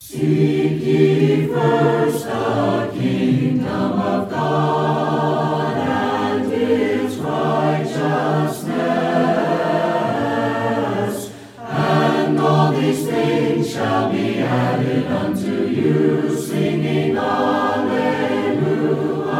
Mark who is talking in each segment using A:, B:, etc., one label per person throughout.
A: Seek ye first the kingdom of God and His righteousness, and all these things shall be added unto you, singing Alleluia,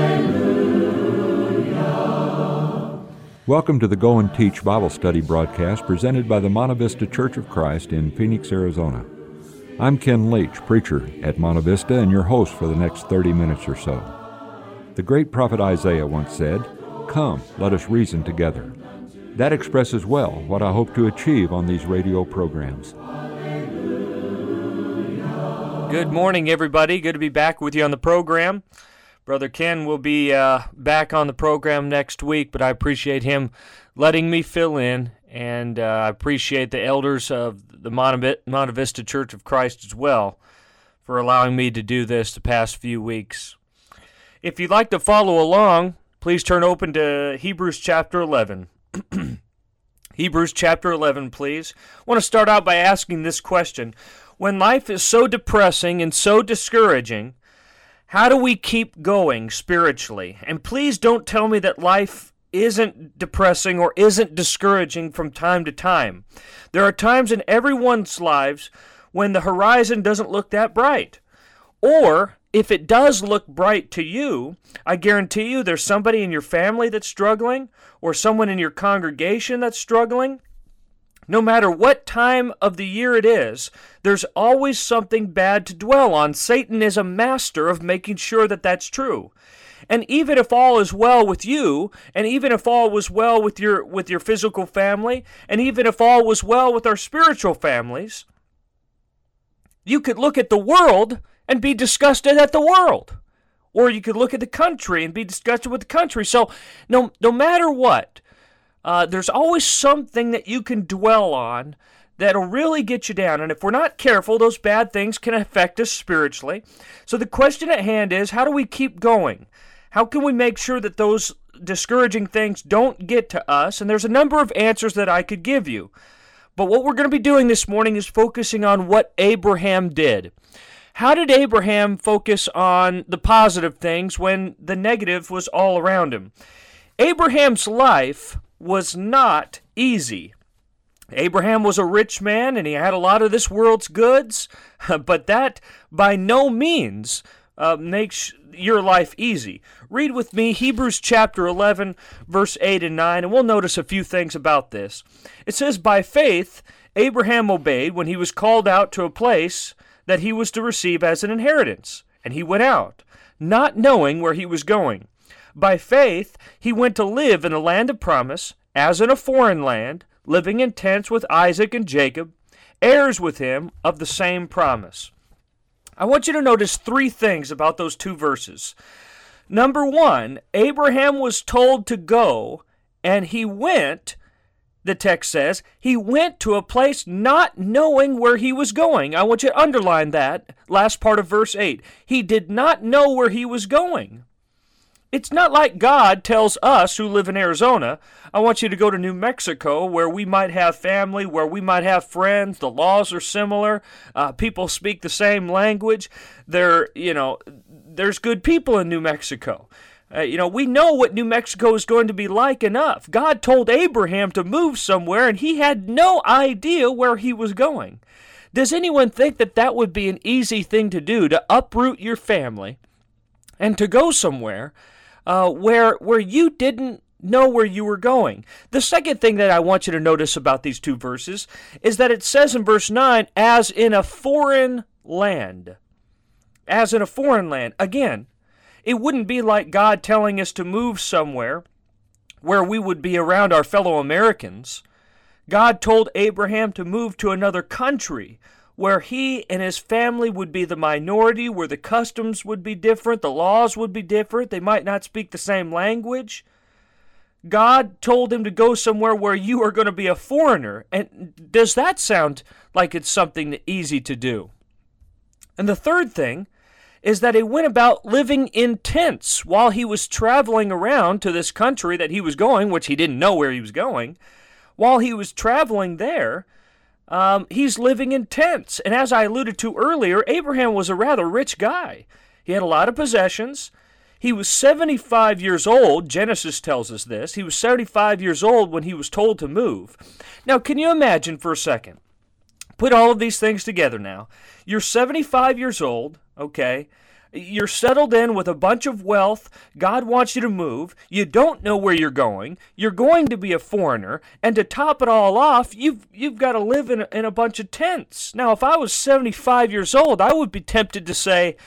A: Alleluia.
B: Welcome to the Go and Teach Bible Study broadcast presented by the Monte Vista Church of Christ in Phoenix, Arizona. I'm Ken Leach, preacher at Monte Vista, and your host for the next 30 minutes or so. The great prophet Isaiah once said, "Come, let us reason together." That expresses well what I hope to achieve on these radio programs.
C: Good morning, everybody. Good to be back with you on the program. Brother Ken will be back on the program next week, but I appreciate him letting me fill in, and I appreciate the elders of the Monte Vista Church of Christ as well for allowing me to do this the past few weeks. If you'd like to follow along, please turn open to Hebrews chapter 11. Hebrews chapter 11, please. I want to start out by asking this question. When life is so depressing and so discouraging, how do we keep going spiritually? And please don't tell me that life isn't depressing or isn't discouraging from time to time. There are times in everyone's lives when the horizon doesn't look that bright. Or if it does look bright to you, I guarantee you there's somebody in your family that's struggling or someone in your congregation that's struggling. No matter what time of the year it is, there's always something bad to dwell on. Satan is a master of making sure that that's true. And even if all is well with you, and even if all was well with your physical family, and even if all was well with our spiritual families, you could look at the world and be disgusted at the world. Or you could look at the country and be disgusted with the country. So no matter what, there's always something that you can dwell on that'll really get you down. And if we're not careful, those bad things can affect us spiritually. So the question at hand is, how do we keep going? How can we make sure that those discouraging things don't get to us? And there's a number of answers that I could give you. But what we're going to be doing this morning is focusing on what Abraham did. How did Abraham focus on the positive things when the negative was all around him? Abraham's life was not easy. Abraham was a rich man and he had a lot of this world's goods, but that by no means makes your life easy. Read with me Hebrews chapter 11, verse 8 and 9, and we'll notice a few things about this. It says, "By faith Abraham obeyed when he was called out to a place that he was to receive as an inheritance, and he went out, not knowing where he was going. By faith he went to live in the land of promise, as in a foreign land, living in tents with Isaac and Jacob, heirs with him of the same promise." I want you to notice three things about those two verses. Number one, Abraham was told to go, and he went, the text says, he went to a place not knowing where he was going. I want you to underline that last part of verse 8. He did not know where he was going. It's not like God tells us who live in Arizona, I want you to go to New Mexico where we might have family, where we might have friends, the laws are similar, people speak the same language, there's good people in New Mexico. We know what New Mexico is going to be like enough. God told Abraham to move somewhere and he had no idea where he was going. Does anyone think that that would be an easy thing to do, to uproot your family and to go somewhere where you didn't know where you were going? The second thing that I want you to notice about these two verses is that it says in verse 9, as in a foreign land. As in a foreign land. Again, it wouldn't be like God telling us to move somewhere where we would be around our fellow Americans. God told Abraham to move to another country where he and his family would be the minority, where the customs would be different, the laws would be different, they might not speak the same language. God told him to go somewhere where you are going to be a foreigner. And does that sound like it's something easy to do? And the third thing is that he went about living in tents while he was traveling around to this country that he was going, which he didn't know where he was going. While he was traveling there, he's living in tents. And as I alluded to earlier, Abraham was a rather rich guy. He had a lot of possessions. He was 75 years old. Genesis tells us this. He was 75 years old when he was told to move. Now, can you imagine for a second? Put all of these things together now. You're 75 years old, okay? You're settled in with a bunch of wealth. God wants you to move. You don't know where you're going. You're going to be a foreigner. And to top it all off, you've got to live in a bunch of tents. Now, if I was 75 years old, I would be tempted to say,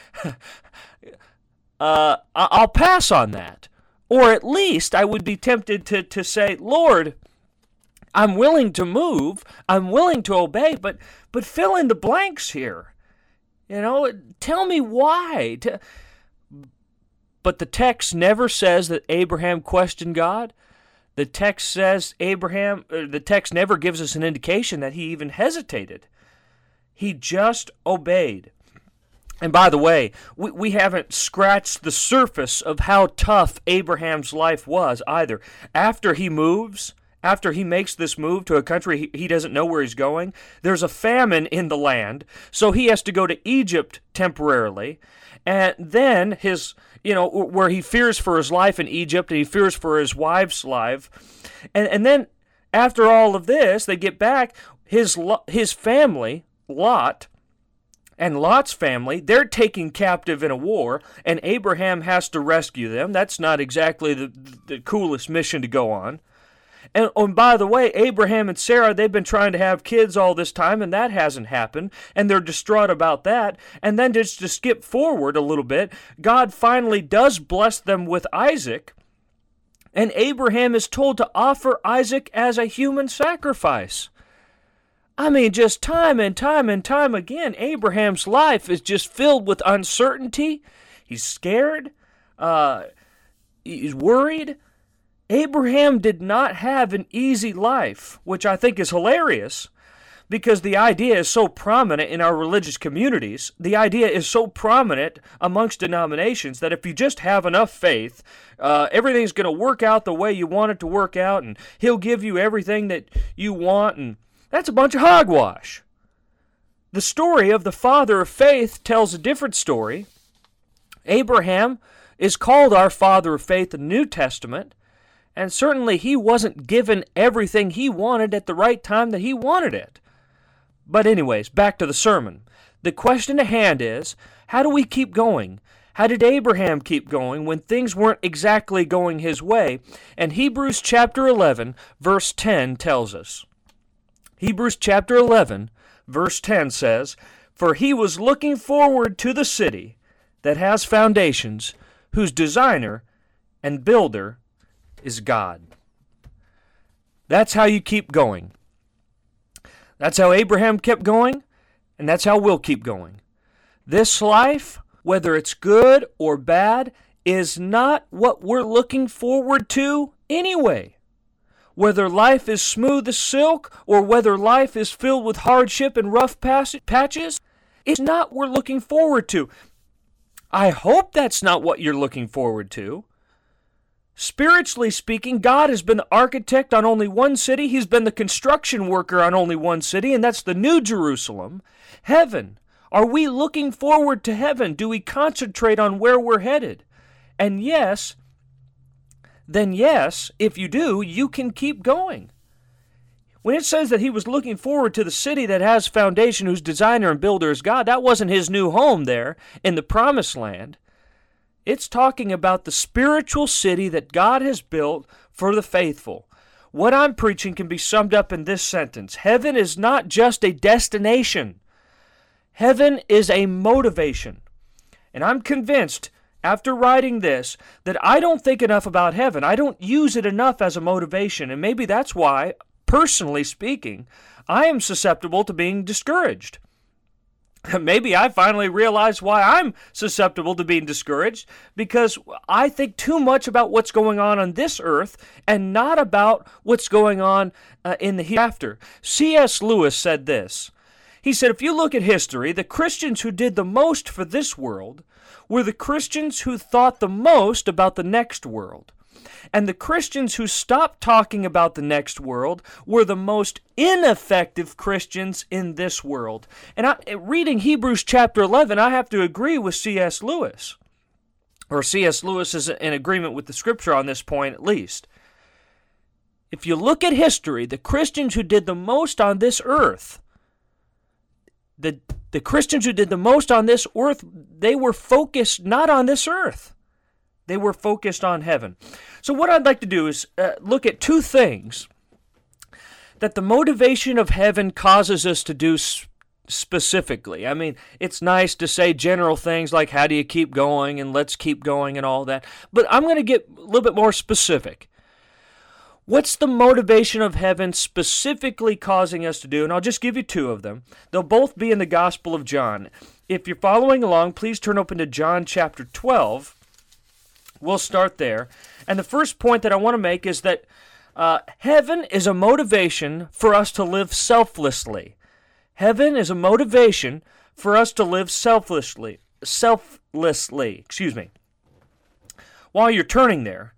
C: I'll pass on that. Or at least I would be tempted to say, Lord, I'm willing to move. I'm willing to obey, but fill in the blanks here. You know, tell me why. But the text never says that Abraham questioned God. The text says the text never gives us an indication that he even hesitated. He just obeyed. And by the way, we haven't scratched the surface of how tough Abraham's life was either. After he makes this move to a country he doesn't know where he's going, there's a famine in the land, so he has to go to Egypt temporarily, and then where he fears for his life in Egypt, and he fears for his wife's life, and then after all of this, they get back, his family, Lot, and Lot's family, they're taken captive in a war, and Abraham has to rescue them. That's not exactly the coolest mission to go on. And by the way, Abraham and Sarah, they've been trying to have kids all this time, and that hasn't happened, and they're distraught about that. And then just to skip forward a little bit, God finally does bless them with Isaac, and Abraham is told to offer Isaac as a human sacrifice. I mean, just time and time and time again, Abraham's life is just filled with uncertainty. He's scared. He's worried. Abraham did not have an easy life, which I think is hilarious because the idea is so prominent in our religious communities. The idea is so prominent amongst denominations that if you just have enough faith, everything's going to work out the way you want it to work out, and he'll give you everything that you want, and that's a bunch of hogwash. The story of the father of faith tells a different story. Abraham is called our father of faith in the New Testament, and certainly he wasn't given everything he wanted at the right time that he wanted it. But anyways, back to the sermon. The question at hand is, how do we keep going? How did Abraham keep going when things weren't exactly going his way? And Hebrews chapter 11, verse 10 tells us. Hebrews chapter 11, verse 10 says, "For he was looking forward to the city that has foundations, whose designer and builder is God." That's how you keep going. That's how Abraham kept going, and that's how we'll keep going. This life, whether it's good or bad, is not what we're looking forward to anyway. Whether life is smooth as silk or whether life is filled with hardship and rough patches, it's not what we're looking forward to. I hope that's not what you're looking forward to. Spiritually speaking, God has been the architect on only one city. He's been the construction worker on only one city, and that's the New Jerusalem. Heaven. Are we looking forward to heaven? Do we concentrate on where we're headed? And yes, if you do, you can keep going. When it says that he was looking forward to the city that has foundation, whose designer and builder is God, that wasn't his new home there in the promised land. It's talking about the spiritual city that God has built for the faithful. What I'm preaching can be summed up in this sentence. Heaven is not just a destination. Heaven is a motivation. And I'm convinced, after writing this, that I don't think enough about heaven. I don't use it enough as a motivation, and maybe that's why, personally speaking, I am susceptible to being discouraged. Maybe I finally realized why I'm susceptible to being discouraged, because I think too much about what's going on this earth and not about what's going on in the hereafter. C.S. Lewis said this. He said, if you look at history, the Christians who did the most for this world were the Christians who thought the most about the next world. And the Christians who stopped talking about the next world were the most ineffective Christians in this world. And reading Hebrews chapter 11, I have to agree with C.S. Lewis. Or C.S. Lewis is in agreement with the Scripture on this point at least. If you look at history, the Christians who did the most on this earth, the Christians who did the most on this earth, they were focused not on this earth. They were focused on heaven. So what I'd like to do is look at two things that the motivation of heaven causes us to do specifically. I mean, it's nice to say general things like how do you keep going and let's keep going and all that, but I'm going to get a little bit more specific. What's the motivation of heaven specifically causing us to do? And I'll just give you two of them. They'll both be in the Gospel of John. If you're following along, please turn open to John chapter 12. We'll start there. And the first point that I want to make is that heaven is a motivation for us to live selflessly. Heaven is a motivation for us to live selflessly. While you're turning there,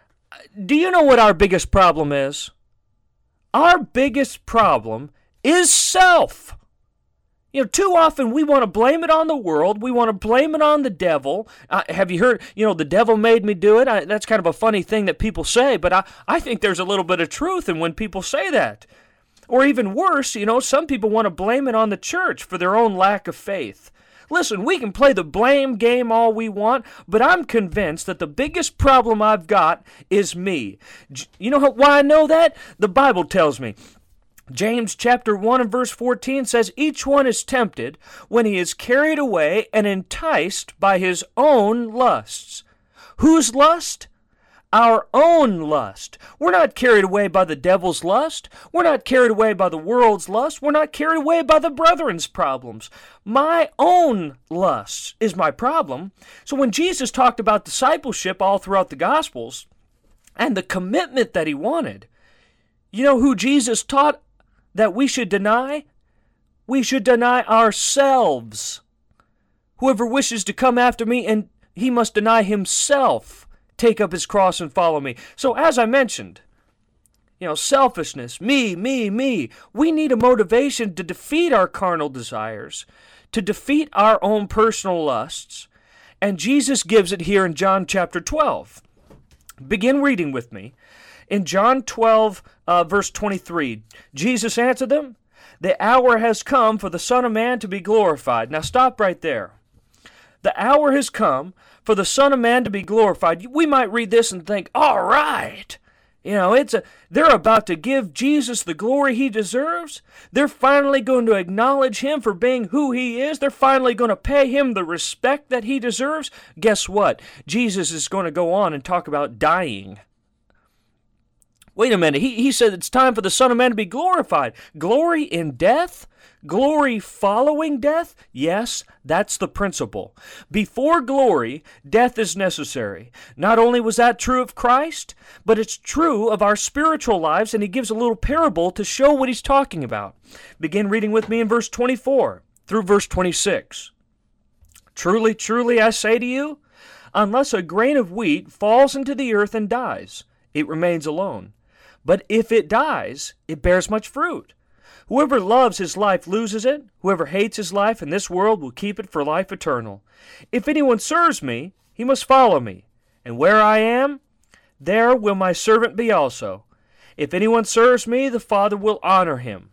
C: do you know what our biggest problem is? Our biggest problem is self. You know, too often we want to blame it on the world. We want to blame it on the devil. Have you heard, the devil made me do it? That's kind of a funny thing that people say, but I think there's a little bit of truth in when people say that. Or even worse, some people want to blame it on the church for their own lack of faith. Listen, we can play the blame game all we want, but I'm convinced that the biggest problem I've got is me. You know why I know that? The Bible tells me. James chapter 1 and verse 14 says, each one is tempted when he is carried away and enticed by his own lusts. Whose lust? Our own lust. We're not carried away by the devil's lust. We're not carried away by the world's lust. We're not carried away by the brethren's problems. My own lust is my problem. So when Jesus talked about discipleship all throughout the Gospels and the commitment that he wanted, you know who Jesus taught that we should deny? We should deny ourselves. Whoever wishes to come after me, and he must deny himself, take up his cross and follow me. So as I mentioned, selfishness, me. We need a motivation to defeat our carnal desires, to defeat our own personal lusts. And Jesus gives it here in John chapter 12. Begin reading with me. In John 12, verse 23, Jesus answered them, the hour has come for the Son of Man to be glorified. Now stop right there. The hour has come for the Son of Man to be glorified. We might read this and think, all right. They're about to give Jesus the glory he deserves. They're finally going to acknowledge him for being who he is. They're finally going to pay him the respect that he deserves. Guess what? Jesus is going to go on and talk about dying. Wait a minute. He said it's time for the Son of Man to be glorified. Glory in death? Glory following death? Yes, that's the principle. Before glory, death is necessary. Not only was that true of Christ, but it's true of our spiritual lives, and he gives a little parable to show what he's talking about. Begin reading with me in verse 24 through verse 26. Truly, truly, I say to you, unless a grain of wheat falls into the earth and dies, it remains alone. But if it dies, it bears much fruit. Whoever loves his life loses it. Whoever hates his life in this world will keep it for life eternal. If anyone serves me, he must follow me. And where I am, there will my servant be also. If anyone serves me, the Father will honor him.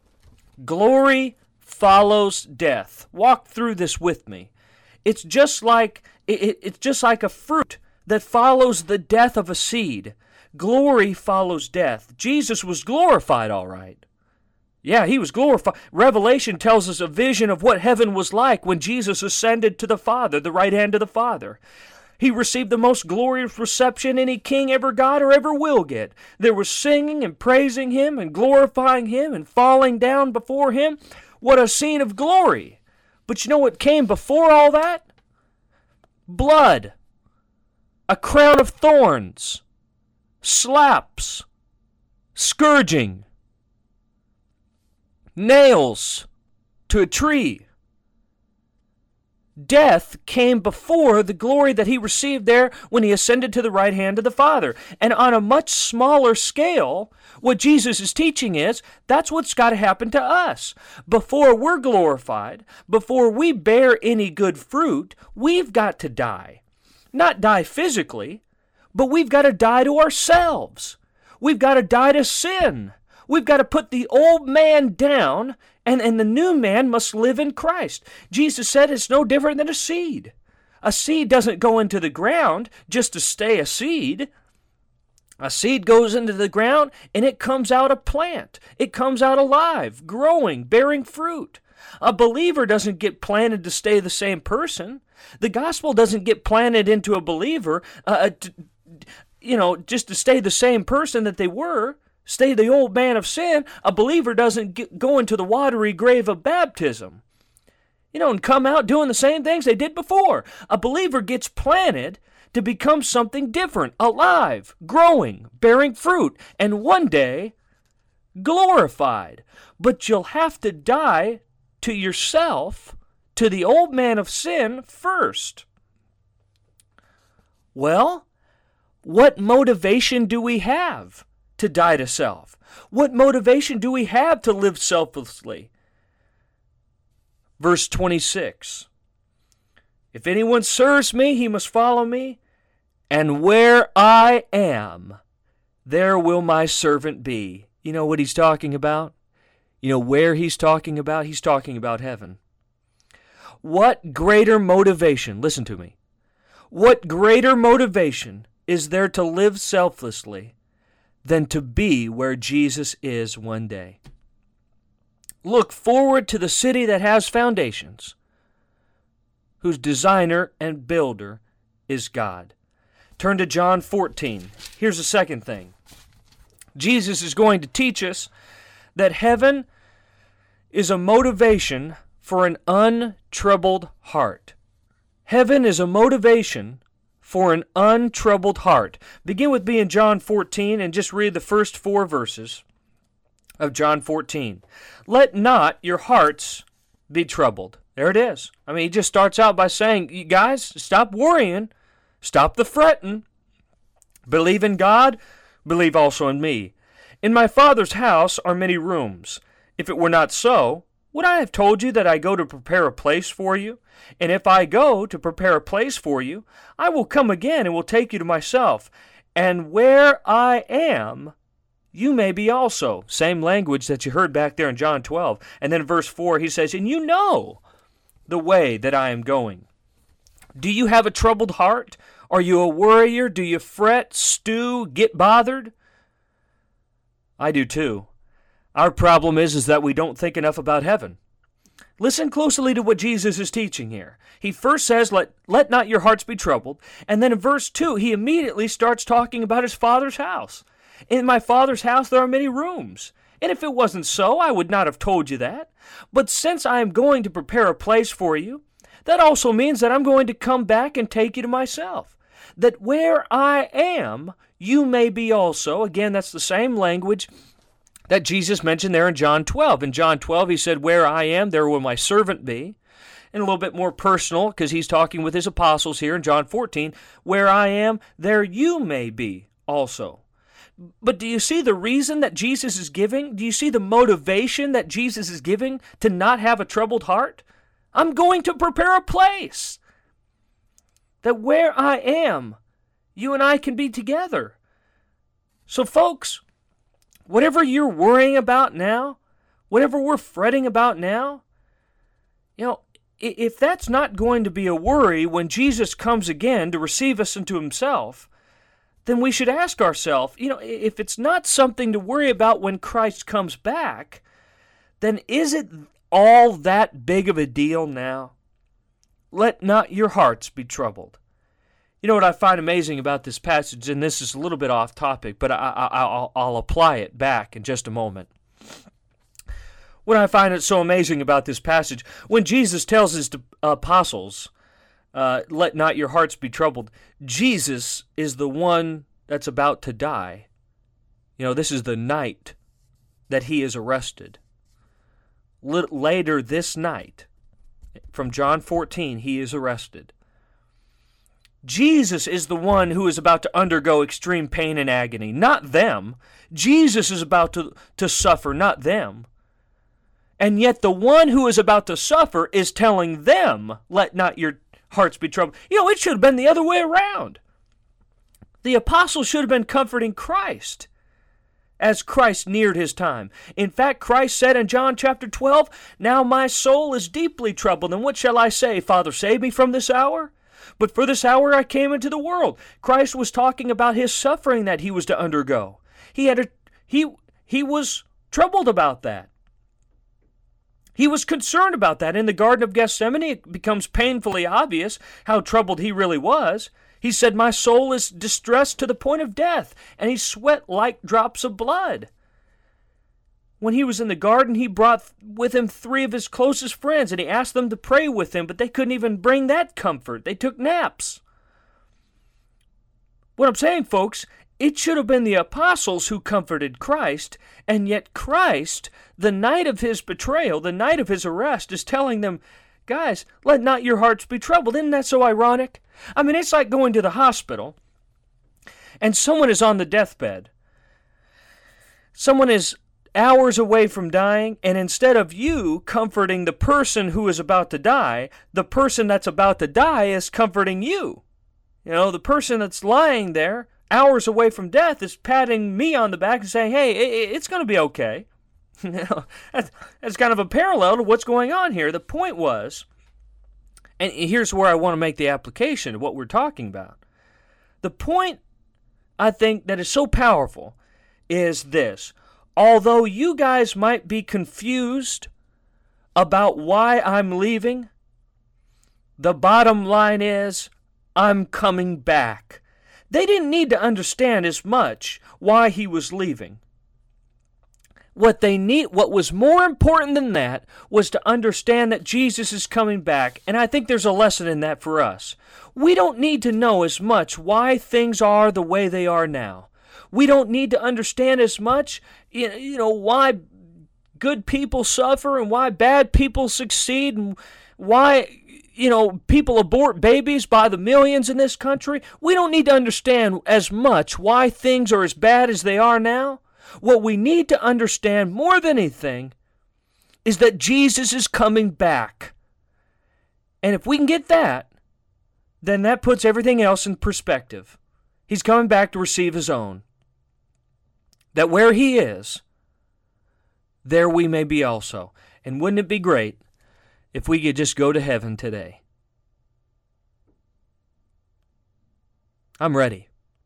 C: Glory follows death. Walk through this with me. It's just like a fruit that follows the death of a seed. Glory follows death. Jesus was glorified, all right. Yeah, he was glorified. Revelation tells us a vision of what heaven was like when Jesus ascended to the Father, the right hand of the Father. He received the most glorious reception any king ever got or ever will get. There was singing and praising him and glorifying him and falling down before him. What a scene of glory. But you know what came before all that? Blood. A crown of thorns. Slaps. Scourging. Nails to a tree. death came before the glory that he received there when he ascended to the right hand of the Father. And on a much smaller scale, what Jesus is teaching is that's what's got to happen to us. Before we're glorified, before we bear any good fruit, we've got to die. Not die physically, but we've got to die to ourselves. We've got to die to sin. We've got to put the old man down, and the new man must live in Christ. Jesus said it's no different than a seed. A seed doesn't go into the ground just to stay a seed. A seed goes into the ground, and it comes out a plant. It comes out alive, growing, bearing fruit. A believer doesn't get planted to stay the same person. The gospel doesn't get planted into a believer just to stay the same person that they were. Stay the old man of sin. A believer doesn't go into the watery grave of baptism, and come out doing the same things they did before. A believer gets planted to become something different, alive, growing, bearing fruit, and one day glorified. But you'll have to die to yourself, to the old man of sin first. Well, what motivation do we have to die to self? What motivation do we have to live selflessly? Verse 26. If anyone serves me, he must follow me, and where I am, there will my servant be. You know what he's talking about? You know where he's talking about? He's talking about heaven. What greater motivation, listen to me, what greater motivation is there to live selflessly than to be where Jesus is one day? Look forward to the city that has foundations, whose designer and builder is God. Turn to John 14. Here's the second thing. Jesus is going to teach us that heaven is a motivation for an untroubled heart. Heaven is a motivation for an untroubled heart. Begin with me in John 14 and just read the first 4 verses of John 14. Let not your hearts be troubled. There it is. I mean, he just starts out by saying, you guys, stop worrying. Stop the fretting. Believe in God. Believe also in me. In my Father's house are many rooms. If it were not so, would I have told you that I go to prepare a place for you? And if I go to prepare a place for you, I will come again and will take you to myself. And where I am, you may be also. Same language that you heard back there in John 12. And then verse 4, he says, and you know the way that I am going. Do you have a troubled heart? Are you a worrier? Do you fret, stew, get bothered? I do too. Our problem is that we don't think enough about heaven. Listen closely to what Jesus is teaching here. He first says, let not your hearts be troubled. And then in verse 2, he immediately starts talking about his Father's house. In my Father's house there are many rooms. And if it wasn't so, I would not have told you that. But since I am going to prepare a place for you, that also means that I'm going to come back and take you to myself. That where I am, you may be also. Again, that's the same language that Jesus mentioned there in John 12. In John 12, he said, where I am, there will my servant be. And a little bit more personal, because he's talking with his apostles here in John 14, where I am, there you may be also. But do you see the reason that Jesus is giving? Do you see the motivation that Jesus is giving to not have a troubled heart? I'm going to prepare a place. That where I am, you and I can be together. So folks, whatever you're worrying about now, whatever we're fretting about now, if that's not going to be a worry when Jesus comes again to receive us into himself, then we should ask ourselves, if it's not something to worry about when Christ comes back, then is it all that big of a deal now? Let not your hearts be troubled. You know what I find amazing about this passage, and this is a little bit off topic, but I'll apply it back in just a moment. What I find it so amazing about this passage, when Jesus tells his apostles, let not your hearts be troubled, Jesus is the one that's about to die. This is the night that he is arrested. Later this night, from John 14, he is arrested. Jesus is the one who is about to undergo extreme pain and agony, not them. Jesus is about to suffer, not them. And yet the one who is about to suffer is telling them, let not your hearts be troubled. It should have been the other way around. The apostles should have been comforting Christ as Christ neared his time. In fact, Christ said in John chapter 12, now my soul is deeply troubled, and what shall I say? Father, save me from this hour? But for this hour I came into the world. Christ was talking about his suffering that he was to undergo. He was troubled about that. He was concerned about that. In the Garden of Gethsemane, it becomes painfully obvious how troubled he really was. He said, my soul is distressed to the point of death, and he sweat like drops of blood. When he was in the garden, he brought with him 3 of his closest friends, and he asked them to pray with him, but they couldn't even bring that comfort. They took naps. What I'm saying, folks, it should have been the apostles who comforted Christ, and yet Christ, the night of his betrayal, the night of his arrest, is telling them, guys, let not your hearts be troubled. Isn't that so ironic? I mean, it's like going to the hospital, and someone is on the deathbed. Someone is hours away from dying, and instead of you comforting the person who is about to die, the person that's about to die is comforting you. The person that's lying there hours away from death is patting me on the back and saying, hey, it's going to be okay. That's kind of a parallel to what's going on here. The point was, and here's where I want to make the application of what we're talking about. The point, I think, that is so powerful is this. Although you guys might be confused about why I'm leaving, the bottom line is I'm coming back. They didn't need to understand as much why he was leaving. What was more important than that was to understand that Jesus is coming back, and I think there's a lesson in that for us. We don't need to know as much why things are the way they are now. We don't need to understand as much, why good people suffer and why bad people succeed and why, people abort babies by the millions in this country. We don't need to understand as much why things are as bad as they are now. What we need to understand more than anything is that Jesus is coming back. And if we can get that, then that puts everything else in perspective. He's coming back to receive his own. That where he is, there we may be also. And wouldn't it be great if we could just go to heaven today? I'm ready.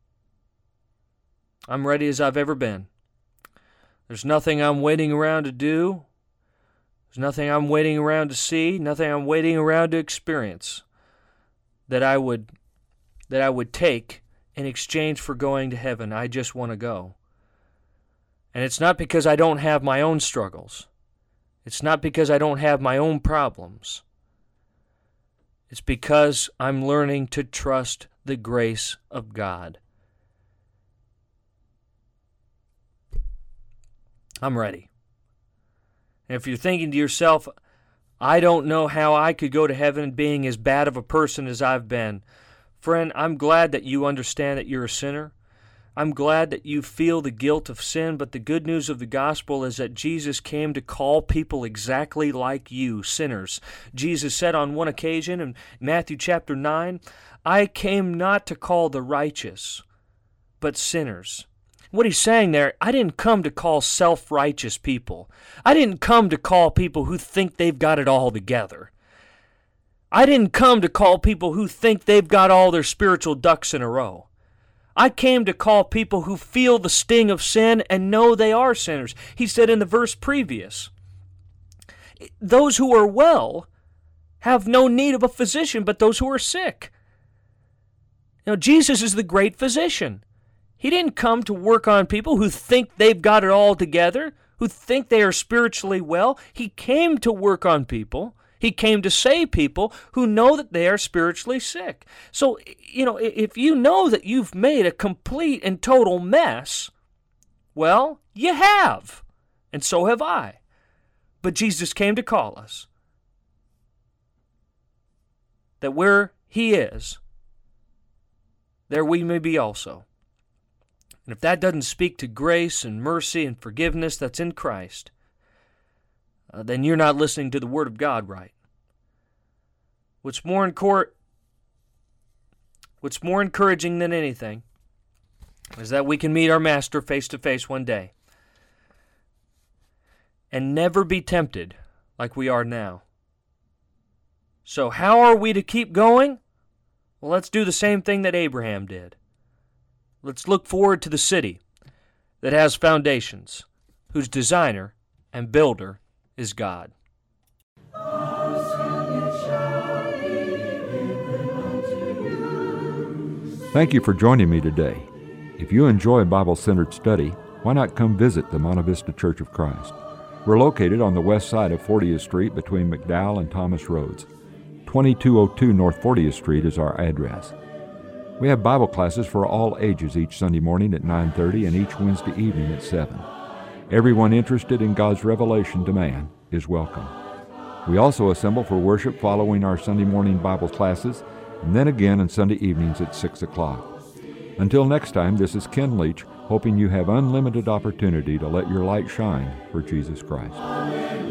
C: I'm ready as I've ever been. There's nothing I'm waiting around to do. There's nothing I'm waiting around to see, nothing I'm waiting around to experience that I would take in exchange for going to heaven. I just want to go. And it's not because I don't have my own struggles. It's not because I don't have my own problems. It's because I'm learning to trust the grace of God. I'm ready. And if you're thinking to yourself, I don't know how I could go to heaven being as bad of a person as I've been. Friend, I'm glad that you understand that you're a sinner. I'm glad that you feel the guilt of sin, but the good news of the gospel is that Jesus came to call people exactly like you, sinners. Jesus said on one occasion in Matthew chapter 9, I came not to call the righteous, but sinners. What he's saying there, I didn't come to call self-righteous people. I didn't come to call people who think they've got it all together. I didn't come to call people who think they've got all their spiritual ducks in a row. I came to call people who feel the sting of sin and know they are sinners. He said in the verse previous, those who are well have no need of a physician, but those who are sick. Jesus is the great physician. He didn't come to work on people who think they've got it all together, who think they are spiritually well. He came to work on people. He came to save people who know that they are spiritually sick. So, if you know that you've made a complete and total mess, well, you have. And so have I. But Jesus came to call us. that where He is, there we may be also. And if that doesn't speak to grace and mercy and forgiveness that's in Christ, then you're not listening to the Word of God right. What's more encouraging than anything is that we can meet our Master face to face one day and never be tempted like we are now. So how are we to keep going? Well, let's do the same thing that Abraham did. Let's look forward to the city that has foundations, whose designer and builder is God.
B: Thank you for joining me today. If you enjoy Bible-centered study, why not come visit the Monte Vista Church of Christ? We're located on the west side of 40th Street between McDowell and Thomas Roads. 2202 North 40th Street is our address. We have Bible classes for all ages each Sunday morning at 9:30 and each Wednesday evening at 7. Everyone interested in God's revelation to man is welcome. We also assemble for worship following our Sunday morning Bible classes, and then again on Sunday evenings at 6 o'clock. Until next time, this is Ken Leach, hoping you have unlimited opportunity to let your light shine for Jesus Christ.